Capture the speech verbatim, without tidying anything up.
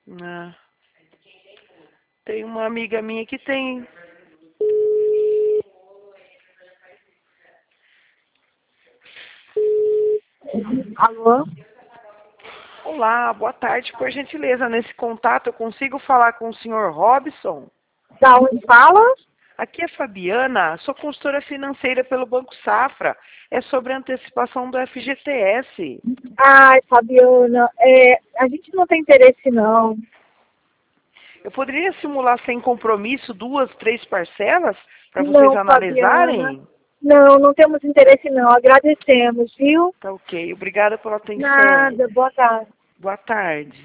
Ah, tem uma amiga minha que tem. Alô? Olá, boa tarde. Por gentileza, nesse contato eu consigo falar com o senhor Robson? Da onde fala? Aqui é Fabiana, sou consultora financeira pelo Banco Safra. É sobre a antecipação do F G T S. Ai, Fabiana, é, a gente não tem interesse não. Eu poderia simular sem compromisso duas, três parcelas para vocês Não, Fabiana. analisarem? Não, não temos interesse não. Agradecemos, viu? Tá ok. Obrigada pela atenção. Nada, boa tarde. Boa tarde.